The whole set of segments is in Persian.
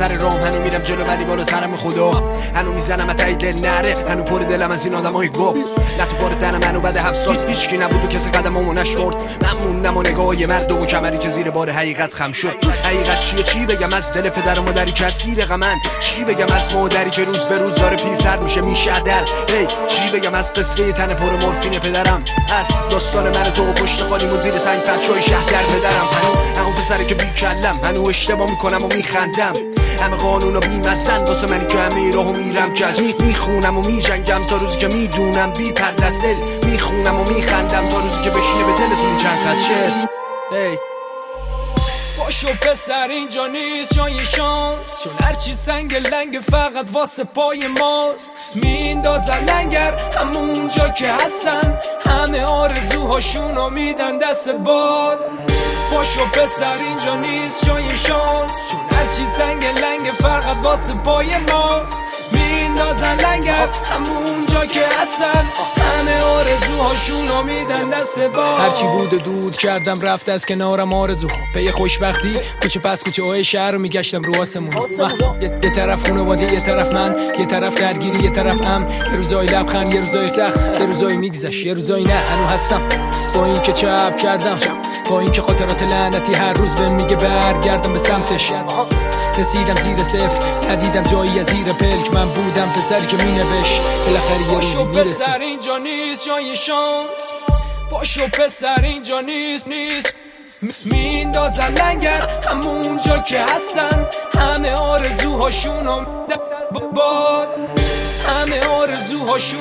سر رام، هنو میرم جلو ولی بالا سرم خدا، هنو میزنم تایی دل نره، هنو پر دلم از این آدمای گفت نه تو پار تنم. هنو بعد 7 سال هیچکی نبود و کسی قدممو نشمرد، من موندم و نگاهی مردم و کمری که زیر بار حقیقت خم شد. حقیقت چیه؟ چی بگم از دل پدر و مادری که اسیر غمن؟ چی بگم از مادری که روز به روز داره پیرتر میشه در؟ هی چی بگم از قصه تن پر مورفین پدرم، از داستان من تو و پشت خالی و زیر سنگ فتشای شهر در پدرم؟ همون پسری که بیکلم، هنو اشتباه میکنم و میخندم، همه قانون و بیمزن واسه منی که همه راهو میرم کج. میخونم و میجنگم تا روزی که میدونم بی پرد از دل، میخونم و میخندم تا روزی که بشینه به دلتون چند خط شعر. هی باشو پسر اینجا نیست جای شانس، چون هرچی سنگ لنگ فقط واسه پای ماست. میندازن لنگر همون جا که هستن، همه آرزوهاشونو میدن دست باد. باشو پسر اینجا نیست جای شانس، چون هرچی سنگ لنگ فقط واسه پای ماست. میندازن لنگر همون جا که هستن، همه آرزوهاشونو میدن دست باد. هرچی بود و دود کردم رفت از کنارم آرزو، پی خوشبختی کوچه پس کوچه های شهر رو میگشتم رو آسمون. یه طرف خانواده، یه طرف من، یه طرف درگیری، یه طرف امن. یه روزای لبخند، یه روزای سخت، یه روزای میگذشت، یه روزای نه هنو هستم. با این که چپ کردم، با این که خاطرات لعنتی هر روز بهم میگه برگردم به سمتش. رسیدم زیر صفر، ندیدم جایی از زیر پلک، من بودم پسری که مینوشت بالاخره یه روزی میرسه. پسر اینجا نیست جای شانس، باشو پسر اینجا نیست میندازن لنگر همون جا که هستن، همه آرزوهاشونو باد، همه آرزوهاشون،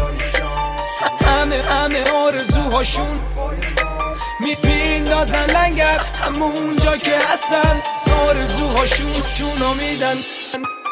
همه آرزوهاشون میندازن لنگر همون جا که هستن، آرزوهاشون چونو میدن.